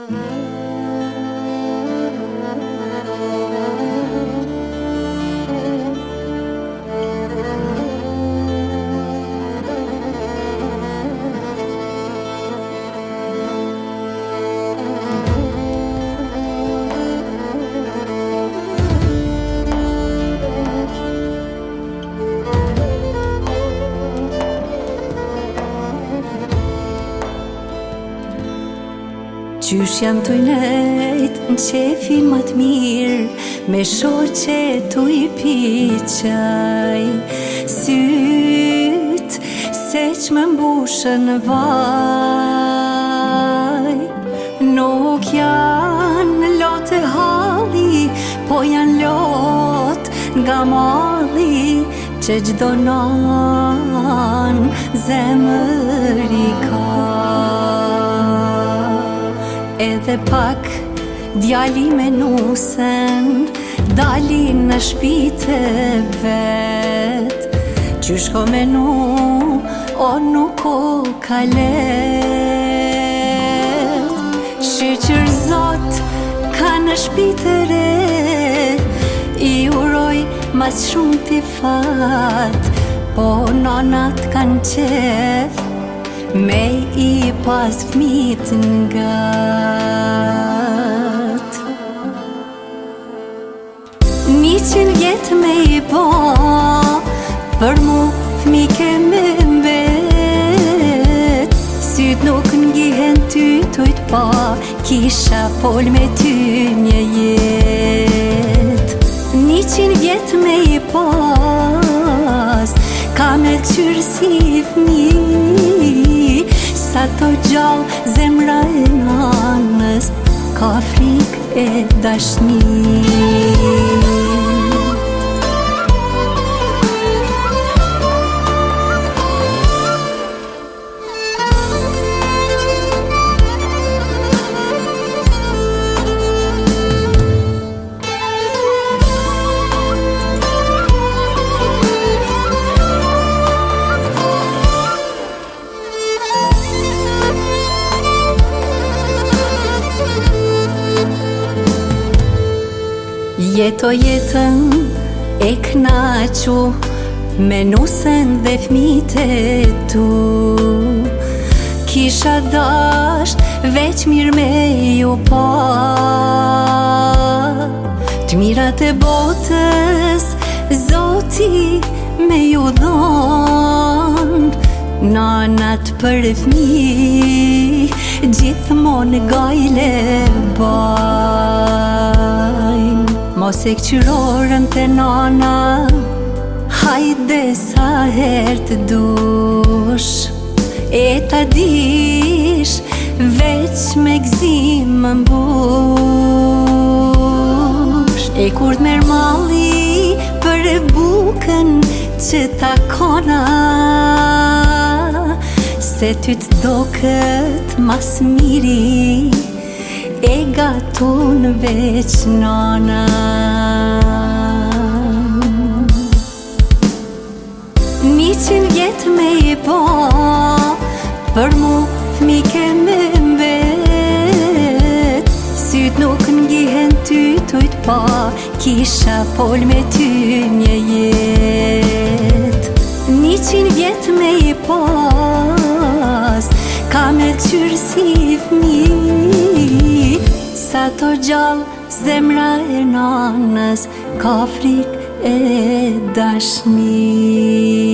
Qysh jam t'u nejt në qefin ma t'mirë, me shoqe t'u I pi qaj. Syt se që më mbushën vaj, nuk janë lot e halli, po janë lot nga malli, që gjdo nan zemër I ka. Edhe pak djali me nusen, dalin në shpite vet. Qysh ko me nu, o nuk o kalet. Shqyqër zot ka në shpite re, I uroj mas shumë t'i fat, po nonat kanë qef, me I pas fmit ngat. 100 vjet me I po, për mu fmi keme mbet. Syt nuk ngihen ty tujt pa, kisha fol me ty një jet. 100 vjet me I pas, ka me qyrë si fmi, sa to gjallë zemra e nanës, ka frikë e dashni. Jeto jetën e knaqu, me nusen dhe fmit e tu. Kisha dasht veç mirë me ju pa, t'mirat e botës Zoti me ju dhon. Nanat për fmi, gjithmon gajle bajn. Mos e këqyrorën të nana, hajde sa her të dush. E ta dish, veç me gzim më mbush. E kur t'mer malli për e bukën që ta kona, se ty t'do këtë mas miri, e gatun veç nana. 100 vjet me I po, për mu fmi keme mbet. Syt nuk ngihen ty tujt pa, kisha fol me ty një jet. 100 vjet me I pas, ka me qyrë si fmi, sa to gjallë zemra e nanës, ka frikë e dashni.